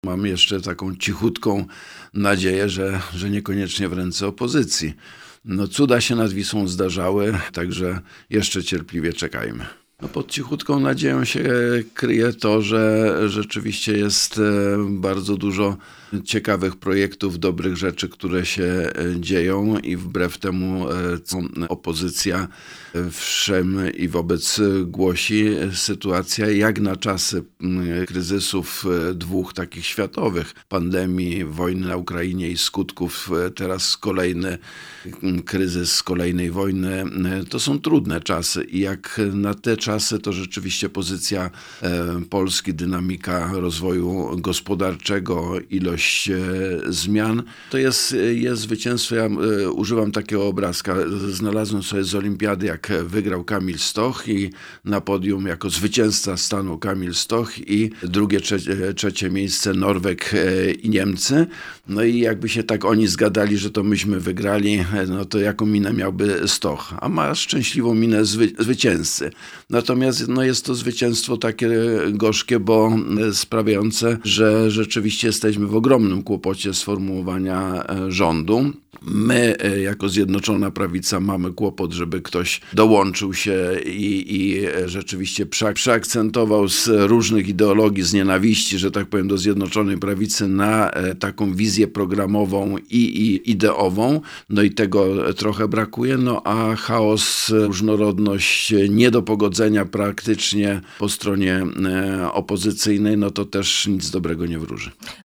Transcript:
Mam jeszcze taką cichutką nadzieję, że niekoniecznie w ręce opozycji. No, cuda się nad Wisłą zdarzały, także jeszcze cierpliwie czekajmy. No, pod cichutką nadzieją się kryje to, że rzeczywiście jest bardzo dużo ciekawych projektów, dobrych rzeczy, które się dzieją i wbrew temu, co opozycja wszem i wobec głosi, sytuacja jak na czasy kryzysów dwóch takich światowych, pandemii, wojny na Ukrainie i skutków, teraz kolejny kryzys kolejnej wojny, to są trudne czasy i jak na te czasy to rzeczywiście pozycja Polski, dynamika rozwoju gospodarczego, ilość zmian, to jest zwycięstwo. Ja używam takiego obrazka, znalazłem sobie z olimpiady, jak wygrał Kamil Stoch i na podium jako zwycięzca stanął Kamil Stoch i drugie, trzecie miejsce Norweg i Niemcy. No i jakby się tak oni zgadali, że to myśmy wygrali, no to jaką minę miałby Stoch? A ma szczęśliwą minę zwycięzcy. Natomiast no jest to zwycięstwo takie gorzkie, bo sprawiające, że rzeczywiście jesteśmy w ogromnym kłopocie sformułowania rządu. My, jako Zjednoczona Prawica, mamy kłopot, żeby ktoś dołączył się i rzeczywiście przeakcentował z różnych ideologii, z nienawiści, że tak powiem, do Zjednoczonej Prawicy na taką wizję programową i ideową. No i tego trochę brakuje, no a chaos, różnorodność, nie do pogodzenia praktycznie po stronie opozycyjnej, no to też nic dobrego nie wróży.